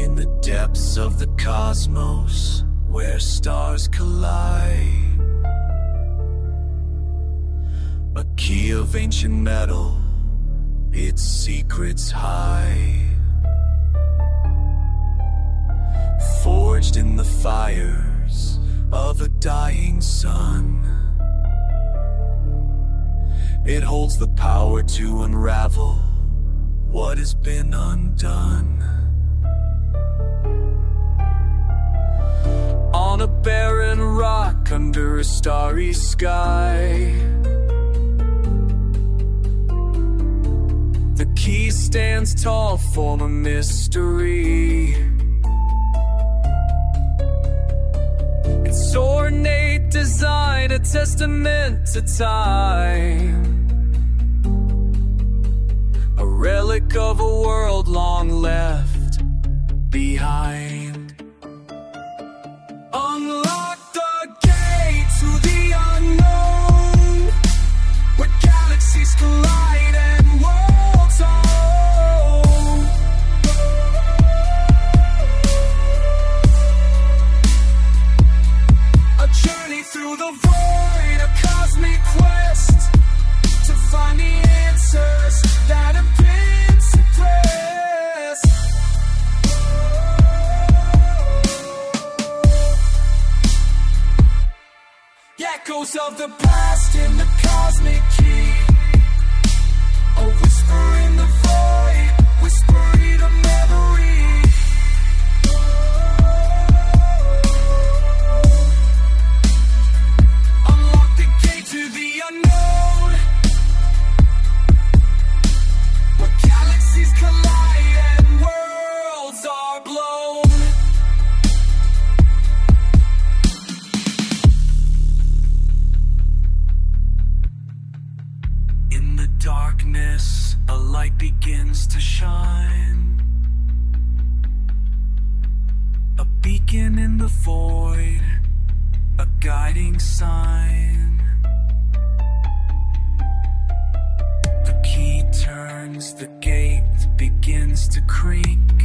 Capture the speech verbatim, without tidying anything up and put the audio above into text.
In the depths of the cosmos, where stars collide, a key of ancient metal, its secrets hide. Forged in the fires of a dying sun, it holds the power to unravel what has been undone. On a barren rock under a starry sky, the key stands tall for a mystery. Its ornate design, a testament to time, a relic of a world long left behind. Unlock the gate to the unknown, where galaxies collide and worlds own. A journey through the void, a cosmic quest to find the answers that have been suppressed. Echoes of the past in the cosmic key, a whisper in the void, whispering a memory. Unlock the gate to the unknown, where galaxies collide and worlds are blown. In the darkness, a light begins to shine, a beacon in the void, a guiding sign. The key turns, the gate begins to creak,